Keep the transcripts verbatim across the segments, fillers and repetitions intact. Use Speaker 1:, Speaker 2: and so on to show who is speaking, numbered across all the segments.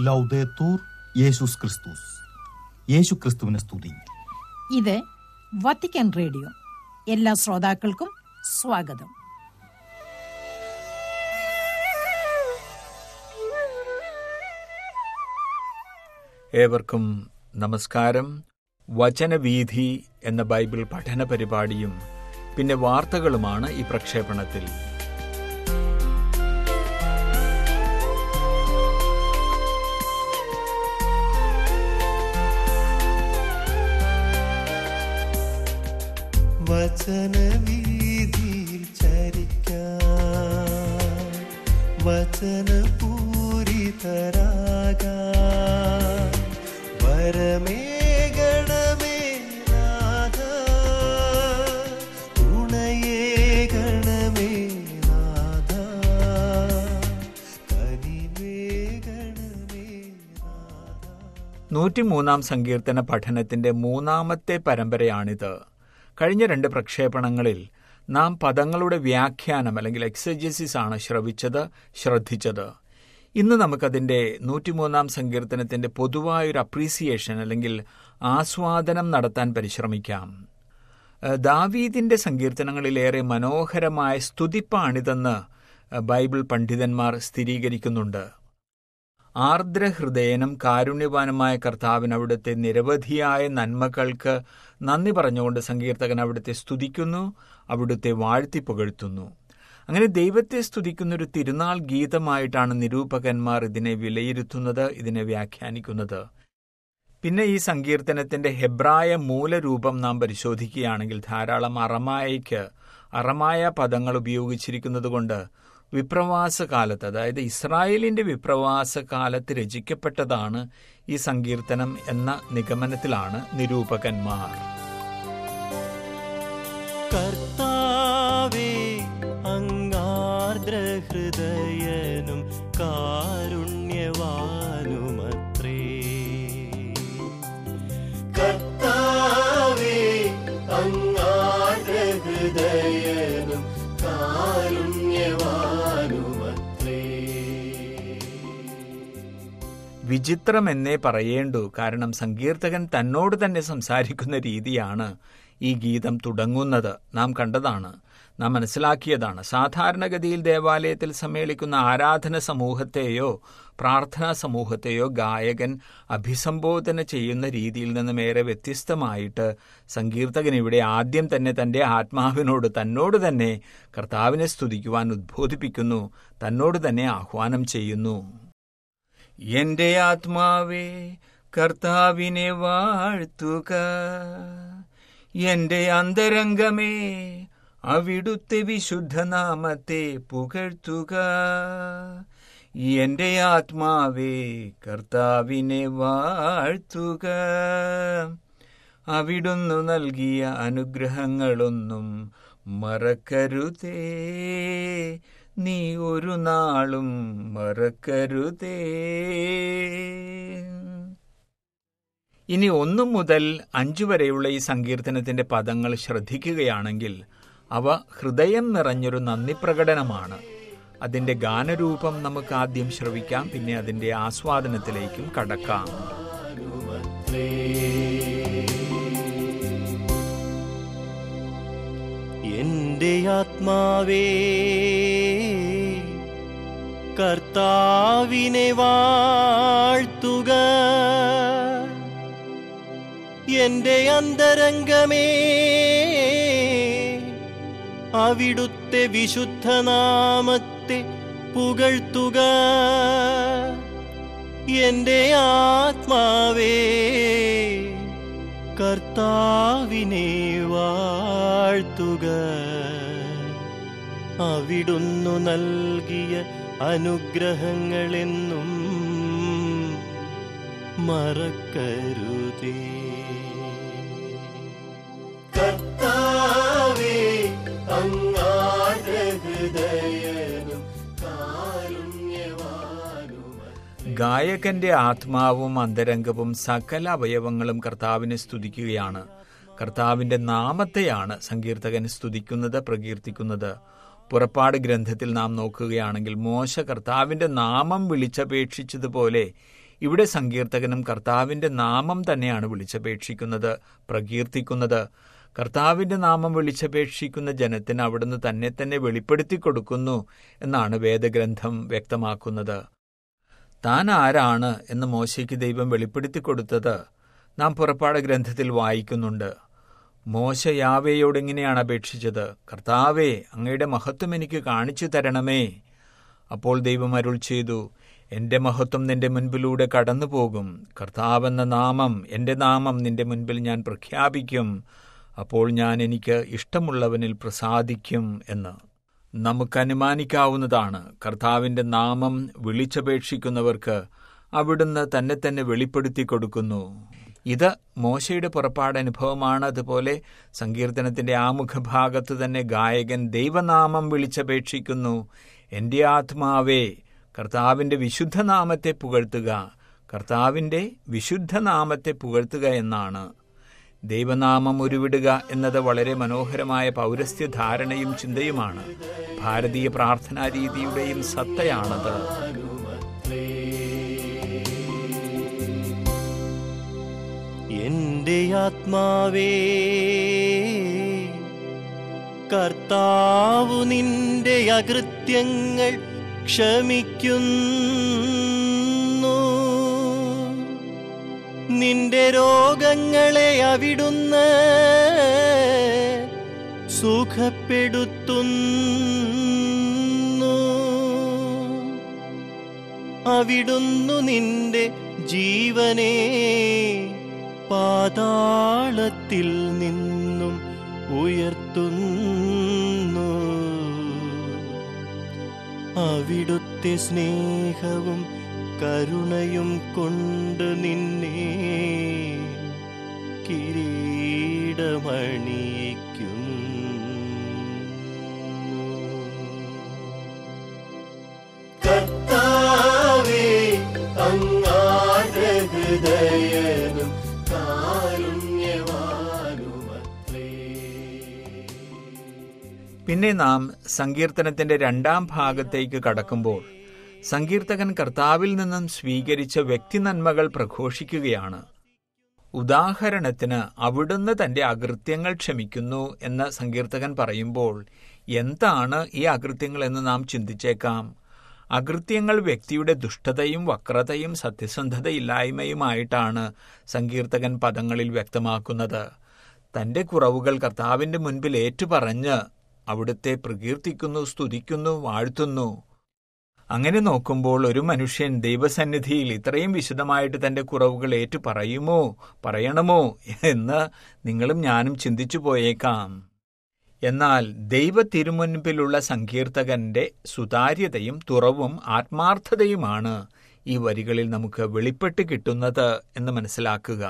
Speaker 1: ലൗദേത്തൂർ യേശുസ് ക്രിസ്തുസ്. യേശു ക്രിസ്തുവിനെ സ്തുതി.
Speaker 2: ഇത് വത്തിക്കാൻ റേഡിയോ. എല്ലാ ശ്രോതാക്കൾക്കും സ്വാഗതം.
Speaker 3: ഏവർക്കും നമസ്കാരം. വചനവീഥി എന്ന ബൈബിൾ പഠന പരിപാടിയും പിന്നെ വാർത്തകളുമാണ് ഈ പ്രക്ഷേപണത്തിൽ.
Speaker 4: വചനവീഥിയിൽ ചരിക്കാൻ വചനപൂരിതരാകാൻ വരമേഘണമേ നാഥ, തുണയേഘണമേ നാഥ, കനിവേഘണമേ നാഥ.
Speaker 3: നൂറ്റിമൂന്നാം സങ്കീർത്തന പഠനത്തിന്റെ മൂന്നാമത്തെ പരമ്പരയാണിത്. കഴിഞ്ഞ രണ്ട് പ്രക്ഷേപണങ്ങളിൽ നാം പദങ്ങളുടെ വ്യാഖ്യാനം അല്ലെങ്കിൽ എക്സജസിസ് ആണ് ശ്രവിച്ചത്, ശ്രദ്ധിച്ചത്. ഇന്ന് നമുക്കതിൻ്റെ നൂറ്റിമൂന്നാം സങ്കീർത്തനത്തിന്റെ പൊതുവായൊരു അപ്രീസിയേഷൻ അല്ലെങ്കിൽ ആസ്വാദനം നടത്താൻ പരിശ്രമിക്കാം. ദാവീദിന്റെ സങ്കീർത്തനങ്ങളിലേറെ മനോഹരമായ സ്തുതിപ്പാണിതെന്ന് ബൈബിൾ പണ്ഡിതന്മാർ സ്ഥിരീകരിക്കുന്നുണ്ട്. ആർദ്രഹൃദയനും കാരുണ്യവാനുമായ കർത്താവിന് അവിടുത്തെ നിരവധിയായ നന്മകൾക്ക് നന്ദി പറഞ്ഞുകൊണ്ട് സങ്കീർത്തകൻ അവിടുത്തെ സ്തുതിക്കുന്നു, അവിടുത്തെ വാഴ്ത്തി പുകഴ്ത്തുന്നു. അങ്ങനെ ദൈവത്തെ സ്തുതിക്കുന്നൊരു തിരുനാൾ ഗീതമായിട്ടാണ് നിരൂപകന്മാർ ഇതിനെ വിലയിരുത്തുന്നത്, ഇതിനെ വ്യാഖ്യാനിക്കുന്നത്. പിന്നെ ഈ സങ്കീർത്തനത്തിന്റെ ഹെബ്രായ മൂലരൂപം നാം പരിശോധിക്കുകയാണെങ്കിൽ ധാരാളം അറമായയ്ക്ക് അറമായ പദങ്ങൾ ഉപയോഗിച്ചിരിക്കുന്നതുകൊണ്ട് വിപ്രവാസകാലത്ത്, അതായത് ഇസ്രായേലിന്റെ വിപ്രവാസകാലത്ത് രചിക്കപ്പെട്ടതാണ് ഈ സങ്കീർത്തനം എന്ന നിഗമനത്തിലാണ് നിരൂപകന്മാർ.
Speaker 4: കർത്താവേ, അങ്ങാർദ്രഹൃദയനും കാരുണ്യവാനുമത്രേ. കർത്താവേ, അങ്ങാർദ്രഹൃദയനും കാരുണ്യവാനുമത്രേ.
Speaker 3: വിചിത്രം എന്നേ പറയേണ്ടു. കാരണം സങ്കീർത്തകൻ തന്നോട് തന്നെ സംസാരിക്കുന്ന രീതിയാണ് ഈ ഗീതം തുടങ്ങുന്നത്. നാം കണ്ടതാണ്, നാം മനസ്സിലാക്കിയതാണ്. സാധാരണഗതിയിൽ ദേവാലയത്തിൽ സമ്മേളിക്കുന്ന ആരാധന സമൂഹത്തെയോ പ്രാർത്ഥനാ സമൂഹത്തെയോ ഗായകൻ അഭിസംബോധന ചെയ്യുന്ന രീതിയിൽ നിന്നും ഏറെ വ്യത്യസ്തമായിട്ട് സങ്കീർത്തകൻ ഇവിടെ ആദ്യം തന്നെ തൻ്റെ ആത്മാവിനോട്, തന്നോട് തന്നെ കർത്താവിനെ സ്തുതിക്കുവാൻ ഉദ്ബോധിപ്പിക്കുന്നു, തന്നോട് തന്നെ ആഹ്വാനം ചെയ്യുന്നു. എന്റെ ആത്മാവേ കർത്താവിനെ വാഴ്ത്തുക, എന്റെ അന്തരംഗമേ അവിടുത്തെ വിശുദ്ധനാമത്തെ പുകഴ്ത്തുക. എന്റെ ആത്മാവേ കർത്താവിനെ വാഴ്ത്തുക, അവിടുന്ന് നൽകിയ അനുഗ്രഹങ്ങളൊന്നും മറക്കരുതേ, നീ ഒരു നാളും മറക്കരുതേ. ഇനി ഒന്നു മുതൽ അഞ്ചു വരെയുള്ള ഈ സങ്കീർത്തനത്തിന്റെ പദങ്ങൾ ശ്രദ്ധിക്കുകയാണെങ്കിൽ അവ ഹൃദയം നിറഞ്ഞൊരു നന്ദി പ്രകടനമാണ്. അതിന്റെ ഗാനരൂപം നമുക്ക് ആദ്യം ശ്രവിക്കാം, പിന്നെ അതിന്റെ ആസ്വാദനത്തിലേക്കും കടക്കാം.
Speaker 4: എന്റെ ആത്മാവേ കർത്താവിനെ വാഴ്ത്തുക, എന്റെ അന്തരംഗമേ അവിടുത്തെ വിശുദ്ധനാമത്തെ പുകഴ്ത്തുക. എന്റെ ആത്മാവേ കർത്താവിനെ വാഴ്ത്തുക, അവിടുന്നു നൽകിയ അനുഗ്രഹങ്ങളെന്നും മറക്കരുതേ. കർത്താവേ, അങ്ങാർദ്രഹൃദയനും കാരുണ്യവാനുമത്രേ.
Speaker 3: ഗായകന്റെ ആത്മാവും അന്തരംഗവും സകല അവയവങ്ങളും കർത്താവിനെ സ്തുതിക്കുകയാണ്. കർത്താവിന്റെ നാമത്തെയാണ് സങ്കീർത്തകൻ സ്തുതിക്കുന്നത്, പ്രകീർത്തിക്കുന്നത്. പുറപ്പാട് ഗ്രന്ഥത്തിൽ നാം നോക്കുകയാണെങ്കിൽ മോശ കർത്താവിന്റെ നാമം വിളിച്ചപേക്ഷിച്ചതുപോലെ ഇവിടെ സങ്കീർത്തകനും കർത്താവിൻ്റെ നാമം തന്നെയാണ് വിളിച്ചപേക്ഷിക്കുന്നത്, പ്രകീർത്തിക്കുന്നത്. കർത്താവിൻ്റെ നാമം വിളിച്ചപേക്ഷിക്കുന്ന ജനത്തിന് അവിടുന്ന് തന്നെ തന്നെ വെളിപ്പെടുത്തി കൊടുക്കുന്നു എന്നാണ് വേദഗ്രന്ഥം വ്യക്തമാക്കുന്നത്. താൻ ആരാണ് എന്ന് മോശയ്ക്ക് ദൈവം വെളിപ്പെടുത്തി കൊടുത്തത് നാം പുറപ്പാട് ഗ്രന്ഥത്തിൽ വായിക്കുന്നുണ്ട്. മോശ യാവേയോട് ഇങ്ങനെയാണ് അപേക്ഷിച്ചത്: കർത്താവേ, അങ്ങയുടെ മഹത്വം എനിക്ക് കാണിച്ചു തരണമേ. അപ്പോൾ ദൈവം അരുൾ ചെയ്തു: എൻ്റെ മഹത്വം നിന്റെ മുൻപിലൂടെ കടന്നു പോകും. കർത്താവെന്ന നാമം, എൻ്റെ നാമം നിന്റെ മുൻപിൽ ഞാൻ പ്രഖ്യാപിക്കും. അപ്പോൾ ഞാൻ എനിക്ക് ഇഷ്ടമുള്ളവനിൽ പ്രസാദിക്കും എന്ന്. നമുക്ക് അനുമാനിക്കാവുന്നതാണ്, കർത്താവിൻ്റെ നാമം വിളിച്ചപേക്ഷിക്കുന്നവർക്ക് അവിടുന്ന് തന്നെ തന്നെ വെളിപ്പെടുത്തി കൊടുക്കുന്നു. ഇത് മോശയുടെ പുറപ്പാട് അനുഭവമാണ്. അതുപോലെ സങ്കീർത്തനത്തിൻ്റെ ആമുഖഭാഗത്ത് തന്നെ ഗായകൻ ദൈവനാമം വിളിച്ചപേക്ഷിക്കുന്നു. എൻ്റെ ആത്മാവേ, കർത്താവിൻ്റെ വിശുദ്ധനാമത്തെ പുകഴ്ത്തുക, കർത്താവിൻ്റെ വിശുദ്ധനാമത്തെ പുകഴ്ത്തുക എന്നാണ്. ദൈവനാമം ഉരുവിടുക എന്നത് വളരെ മനോഹരമായ പൗരസ്ത്യ ധാരണയും ചിന്തയുമാണ്. ഭാരതീയ പ്രാർത്ഥനാ രീതിയുടെയും സത്തയാണത്.
Speaker 4: എൻ്റെ ആത്മാവേ, കർത്താവു നിന്റെ അകൃത്യങ്ങൾ ക്ഷമിക്കുന്നു. നിന്റെ രോഗങ്ങളെ അവിടുന്ന് സുഖപ്പെടുത്തുന്നു. അവിടുന്നു നിന്റെ ജീവനെ പാതാളത്തിൽ നിന്നും ഉയർത്തുന്നു. അവിടുത്തെ സ്നേഹവും കരുണയും കൊണ്ട് നിന്നെ കിരീടമണിയിക്കും. കർത്താവേ, അങ്ങാർദ്ര ഹൃദയനും
Speaker 3: പിന്നെ നാം സങ്കീർത്തനത്തിന്റെ രണ്ടാം ഭാഗത്തേക്ക് കടക്കുമ്പോൾ സങ്കീർത്തകൻ കർത്താവിൽ നിന്നും സ്വീകരിച്ച വ്യക്തിനന്മകൾ പ്രഘോഷിക്കുകയാണ്. ഉദാഹരണത്തിന്, അവിടുന്ന് തന്റെ അകൃത്യങ്ങൾ ക്ഷമിക്കുന്നു എന്ന് സങ്കീർത്തകൻ പറയുമ്പോൾ എന്താണ് ഈ അകൃത്യങ്ങൾ എന്ന് നാം ചിന്തിച്ചേക്കാം. അകൃത്യങ്ങൾ വ്യക്തിയുടെ ദുഷ്ടതയും വക്രതയും സത്യസന്ധതയില്ലായ്മയുമായിട്ടാണ് സങ്കീർത്തകൻ പദങ്ങളിൽ വ്യക്തമാക്കുന്നത്. തന്റെ കുറവുകൾ കർത്താവിന്റെ മുൻപിൽ ഏറ്റുപറഞ്ഞ് അവിടുത്തെ പ്രകീർത്തിക്കുന്നു, സ്തുതിക്കുന്നു, വാഴ്ത്തുന്നു. അങ്ങനെ നോക്കുമ്പോൾ ഒരു മനുഷ്യൻ ദൈവസന്നിധിയിൽ ഇത്രയും വിശദമായിട്ട് തന്റെ കുറവുകൾ ഏറ്റു പറയുമോ, പറയണമോ എന്ന് നിങ്ങളും ഞാനും ചിന്തിച്ചു പോയേക്കാം. എന്നാൽ ദൈവ തിരുമുൻപിലുള്ള സങ്കീർത്തകന്റെ സുതാര്യതയും തുറവും ആത്മാർത്ഥതയുമാണ് ഈ വരികളിൽ നമുക്ക് വെളിപ്പെട്ട് കിട്ടുന്നത് എന്ന് മനസ്സിലാക്കുക.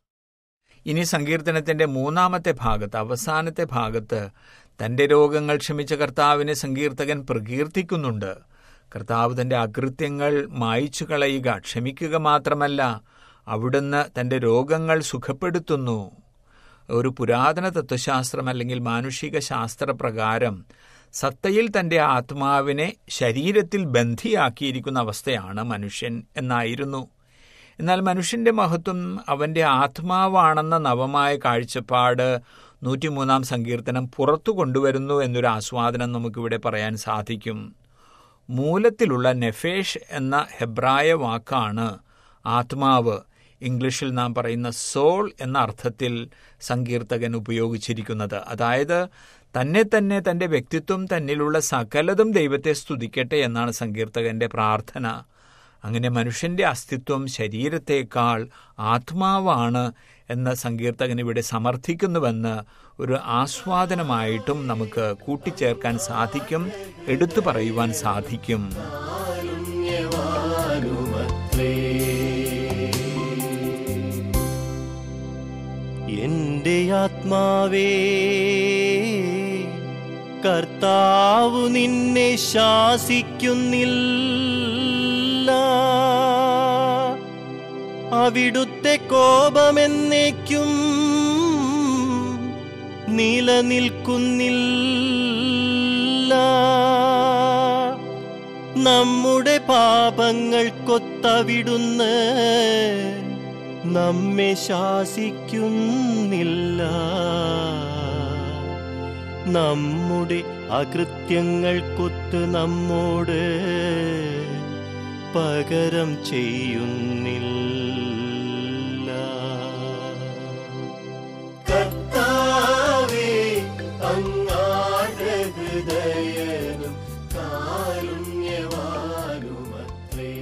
Speaker 3: ഇനി സങ്കീർത്തനത്തിന്റെ മൂന്നാമത്തെ ഭാഗത്ത്, അവസാനത്തെ ഭാഗത്ത് തന്റെ രോഗങ്ങൾ ക്ഷമിച്ച കർത്താവിനെ സങ്കീർത്തകൻ പ്രകീർത്തിക്കുന്നുണ്ട്. കർത്താവ് തന്റെ അകൃത്യങ്ങൾ മായ്ച്ചു കളയുക, ക്ഷമിക്കുക മാത്രമല്ല, അവിടുന്ന് തന്റെ രോഗങ്ങൾ സുഖപ്പെടുത്തുന്നു. ഒരു പുരാതന തത്വശാസ്ത്രം അല്ലെങ്കിൽ മാനുഷിക ശാസ്ത്രപ്രകാരം സത്തയിൽ തന്റെ ആത്മാവിനെ ശരീരത്തിൽ ബന്ധിയാക്കിയിരിക്കുന്ന അവസ്ഥയാണ് മനുഷ്യൻ എന്നായിരുന്നു. എന്നാൽ മനുഷ്യന്റെ മഹത്വം അവന്റെ ആത്മാവാണെന്ന നവമായ കാഴ്ചപ്പാട് നൂറ്റിമൂന്നാം സങ്കീർത്തനം പുറത്തു കൊണ്ടുവരുന്നു എന്നൊരു ആസ്വാദനം നമുക്കിവിടെ പറയാൻ സാധിക്കും. മൂലത്തിലുള്ള നെഫേഷ് എന്ന ഹെബ്രായ വാക്കാണ് ആത്മാവ്, ഇംഗ്ലീഷിൽ നാം പറയുന്ന സോൾ എന്ന അർത്ഥത്തിൽ സങ്കീർത്തകൻ ഉപയോഗിച്ചിരിക്കുന്നത്. അതായത് തന്നെ തന്നെ തന്റെ വ്യക്തിത്വം, തന്നിലുള്ള സകലതും ദൈവത്തെ സ്തുതിക്കട്ടെ എന്നാണ് സങ്കീർത്തകന്റെ പ്രാർത്ഥന. അങ്ങനെ മനുഷ്യന്റെ അസ്തിത്വം ശരീരത്തേക്കാൾ ആത്മാവാണ് എന്ന് സങ്കീർത്തകൻ ഇവിടെ സമർത്ഥിക്കുന്നുവെന്ന് ഒരു ആസ്വാദനമായിട്ടും നമുക്ക് കൂട്ടിച്ചേർക്കാൻ സാധിക്കും, എടുത്തു പറയുവാൻ സാധിക്കും.
Speaker 4: എന്റെ ആത്മാവേ, കർത്താവു നിന്നെ ശാസിക്കുന്നില്ല. അവിടുത്തെ കോപമെന്നേക്കും നിലനിൽക്കുന്നില്ല. നമ്മുടെ പാപങ്ങൾക്കൊത്തവിടുന്ന് നമ്മെ ശാസിക്കുന്നില്ല. നമ്മുടെ അകൃത്യങ്ങൾക്കൊത്ത് നമ്മോട് പകരം ചെയ്യുന്നില്ല. കർത്താവേ, അങ്ങാരുടെ ഹൃദയനും കാരുണ്യവാനുമത്രേ.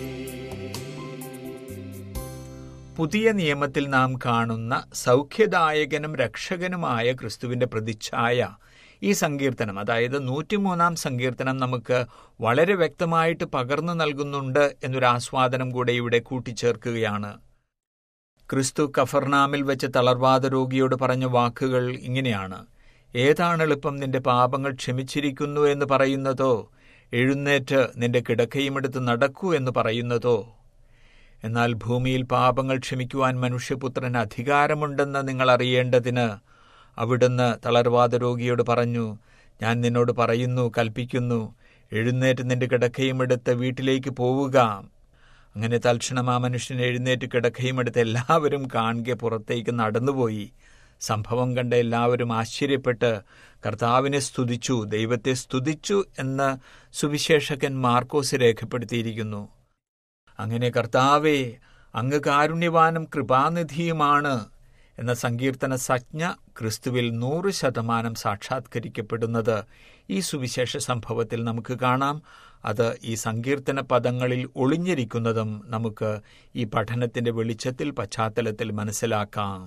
Speaker 3: പുതിയ നിയമത്തിൽ നാം കാണുന്ന സൗഖ്യദായകനും രക്ഷകനുമായ ക്രിസ്തുവിന്റെ പ്രതിച്ഛായ ഈ സങ്കീർത്തനം, അതായത് നൂറ്റിമൂന്നാം സങ്കീർത്തനം നമുക്ക് വളരെ വ്യക്തമായിട്ട് പകർന്നു നൽകുന്നുണ്ട് എന്നൊരു ആസ്വാദനം കൂടെ ഇവിടെ കൂട്ടിച്ചേർക്കുകയാണ്. ക്രിസ്തു കഫർനാമിൽ വെച്ച് തളർവാദ രോഗിയോട് പറഞ്ഞ വാക്കുകൾ ഇങ്ങനെയാണ്: ഏതാണ് എളുപ്പം, നിന്റെ പാപങ്ങൾ ക്ഷമിച്ചിരിക്കുന്നു എന്ന് പറയുന്നതോ, എഴുന്നേറ്റ് നിന്റെ കിടക്കയുമെടുത്ത് നടക്കൂ എന്ന് പറയുന്നതോ? എന്നാൽ ഭൂമിയിൽ പാപങ്ങൾ ക്ഷമിക്കുവാൻ മനുഷ്യപുത്രന് അധികാരമുണ്ടെന്ന് നിങ്ങൾ അറിയേണ്ടതിന് അവിടുന്ന് തളർവാദ രോഗിയോട് പറഞ്ഞു, ഞാൻ നിന്നോട് പറയുന്നു, കൽപ്പിക്കുന്നു, എഴുന്നേറ്റ് നിന്റെ കിടക്കയുമെടുത്ത് വീട്ടിലേക്ക് പോവുക. അങ്ങനെ തൽക്ഷണം ആ മനുഷ്യൻ എഴുന്നേറ്റ് കിടക്കയുമെടുത്ത് എല്ലാവരും കാണുക പുറത്തേക്ക് നടന്നുപോയി. സംഭവം കണ്ട എല്ലാവരും ആശ്ചര്യപ്പെട്ട് കർത്താവിനെ സ്തുതിച്ചു, ദൈവത്തെ സ്തുതിച്ചു എന്ന് സുവിശേഷകൻ മാർക്കോസ് രേഖപ്പെടുത്തിയിരിക്കുന്നു. അങ്ങനെ കർത്താവേ, അങ്ങ് കാരുണ്യവാനും കൃപാനിധിയുമാണ് എന്ന സങ്കീർത്തന സജ്ഞ ക്രിസ്തുവിൽ നൂറ് ശതമാനം സാക്ഷാത്കരിക്കപ്പെടുന്നത് ഈ സുവിശേഷ സംഭവത്തിൽ നമുക്ക് കാണാം. അത് ഈ സങ്കീർത്തന പദങ്ങളിൽ ഒളിഞ്ഞിരിക്കുന്നതും നമുക്ക് ഈ പഠനത്തിന്റെ വെളിച്ചത്തിൽ പശ്ചാത്തലത്തിൽ മനസ്സിലാക്കാം.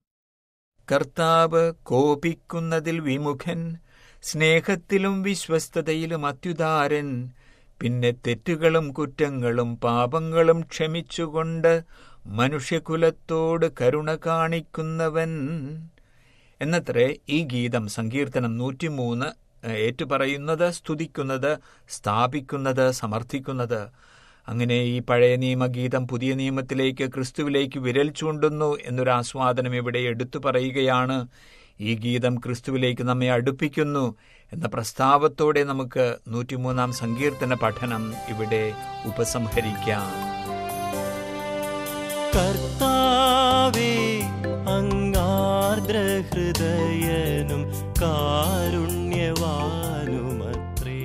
Speaker 3: കർത്താവ് കോപിക്കുന്നതിൽ വിമുഖൻ, സ്നേഹത്തിലും വിശ്വസ്തതയിലും അത്യുദാരൻ, പിന്നെ തെറ്റുകളും കുറ്റങ്ങളും പാപങ്ങളും ക്ഷമിച്ചുകൊണ്ട് മനുഷ്യകുലത്തോട് കരുണ കാണിക്കുന്നവൻ എന്നത്രേ ഈ ഗീതം, സങ്കീർത്തനം നൂറ്റിമൂന്ന് ഏറ്റുപറയുന്നത്, സ്തുതിക്കുന്നത്, സ്ഥാപിക്കുന്നത്, സമർത്ഥിക്കുന്നത്. അങ്ങനെ ഈ പഴയ നിയമഗീതം പുതിയ നിയമത്തിലേക്ക്, ക്രിസ്തുവിലേക്ക് വിരൽ ചൂണ്ടുന്നു എന്നൊരു ആസ്വാദനം ഇവിടെ എടുത്തു പറയുകയാണ്. ഈ ഗീതം ക്രിസ്തുവിലേക്ക് നമ്മെ അടുപ്പിക്കുന്നു എന്ന പ്രസ്താവത്തോടെ നമുക്ക് നൂറ്റിമൂന്നാം സങ്കീർത്തന പഠനം ഇവിടെ ഉപസംഹരിക്കാം.
Speaker 4: കർത്താവേ, അങ്ങാർദ്ര ഹൃദയനും കാരുണ്യവാനുമത്രേ.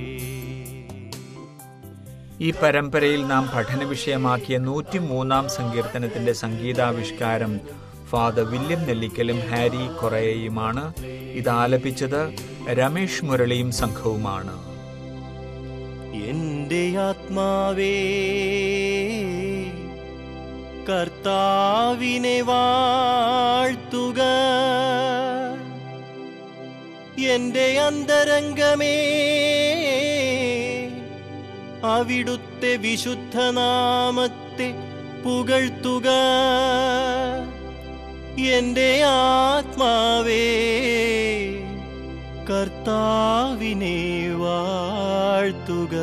Speaker 3: ഈ പരമ്പരയിൽ നാം പഠന വിഷയമാക്കിയ നൂറ്റിമൂന്നാം സങ്കീർത്തനത്തിന്റെ സംഗീതാവിഷ്കാരം ഫാദർ വില്യം നെല്ലിക്കലും ഹാരി കൊറേയുമാണ്. ഇത് ആലപിച്ചത് രമേഷ് മുരളിയും സംഘവുമാണ്.
Speaker 4: എന്റെ ആത്മാവേ, കർത്താവിനെ വാഴ്ത്തുക. എന്റെ അന്തരംഗമേ, അവിടുത്തെ വിശുദ്ധനാമത്തെ പുകഴ്ത്തുക. എന്റെ ആത്മാവേ, കർത്താവിനെ വാഴ്ത്തുക.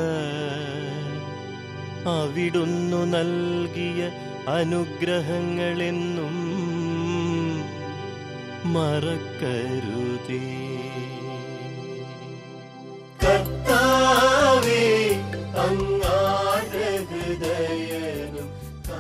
Speaker 4: അവിടുന്നു നൽകിയ അനുഗ്രഹങ്ങളെന്നും മറക്കരുതേ. കർത്താവേ, അങ്ങാർദ്ര ഹൃദയനും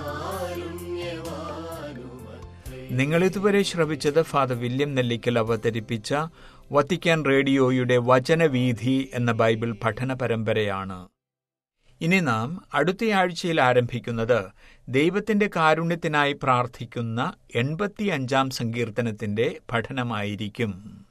Speaker 4: കാരുണ്യവാനുമത്രേ.
Speaker 3: നിങ്ങളിതുവരെ ശ്രവിച്ചത് ഫാദർ വില്യം നെല്ലിക്കൽ അവതരിപ്പിച്ച വത്തിക്കാൻ റേഡിയോയുടെ വചനവീഥി എന്ന ബൈബിൾ പഠന പരമ്പരയാണ്. ഇനി നാം അടുത്തയാഴ്ചയിൽ ആരംഭിക്കുന്നത് ദൈവത്തിന്റെ കാരുണ്യത്തിനായി പ്രാർത്ഥിക്കുന്ന എൺപത്തിയഞ്ചാം സങ്കീർത്തനത്തിന്റെ പഠനമായിരിക്കും.